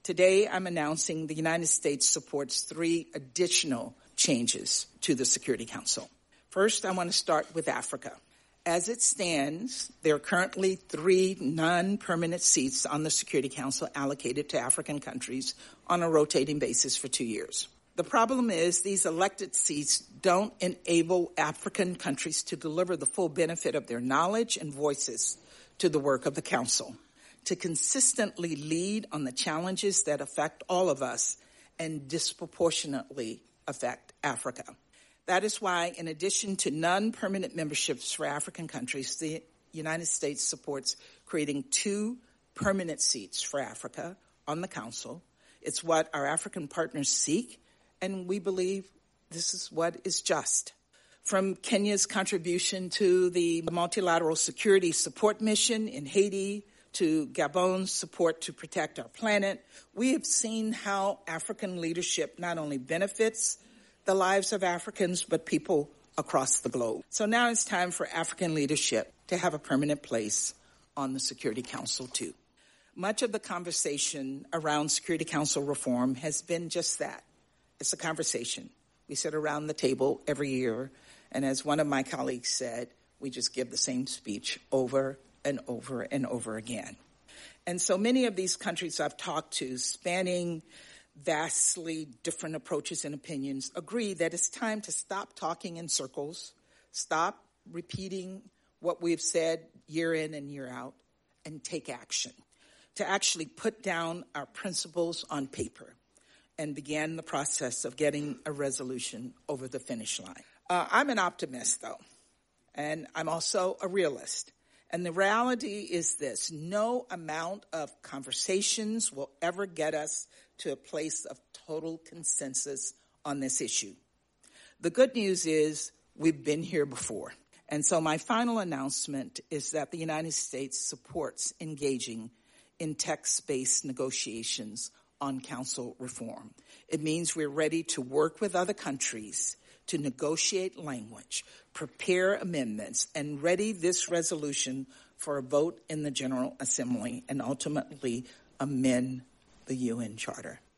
Today, I'm announcing the United States supports 3 additional changes to the Security Council. First, I want to start with Africa. As it stands, there are currently 3 non-permanent seats on the Security Council allocated to African countries on a rotating basis for 2 years. The problem is these elected seats don't enable African countries to deliver the full benefit of their knowledge and voices to the work of the Council, to consistently lead on the challenges that affect all of us and disproportionately affect Africa. That is why, in addition to non-permanent memberships for African countries, the United States supports creating 2 permanent seats for Africa on the Council. It's what our African partners seek, and we believe this is what is just. From Kenya's contribution to the Multilateral Security Support Mission in Haiti to Gabon's support to protect our planet, we have seen how African leadership not only benefits the lives of Africans, but people across the globe. So now it's time for African leadership to have a permanent place on the Security Council too. Much of the conversation around Security Council reform has been just that. It's a conversation. We sit around the table every year, and as one of my colleagues said, we just give the same speech over and over and over again. And so many of these countries I've talked to, spanning vastly different approaches and opinions, agree that it's time to stop talking in circles, stop repeating what we've said year in and year out, and take action, to actually put down our principles on paper and begin the process of getting a resolution over the finish line. I'm an optimist, though, and I'm also a realist. And the reality is this: no amount of conversations will ever get us to a place of total consensus on this issue. The good news is we've been here before. And so my final announcement is that the United States supports engaging in text-based negotiations on council reform. It means we're ready to work with other countries to negotiate language, prepare amendments, and ready this resolution for a vote in the General Assembly and ultimately amend the UN Charter.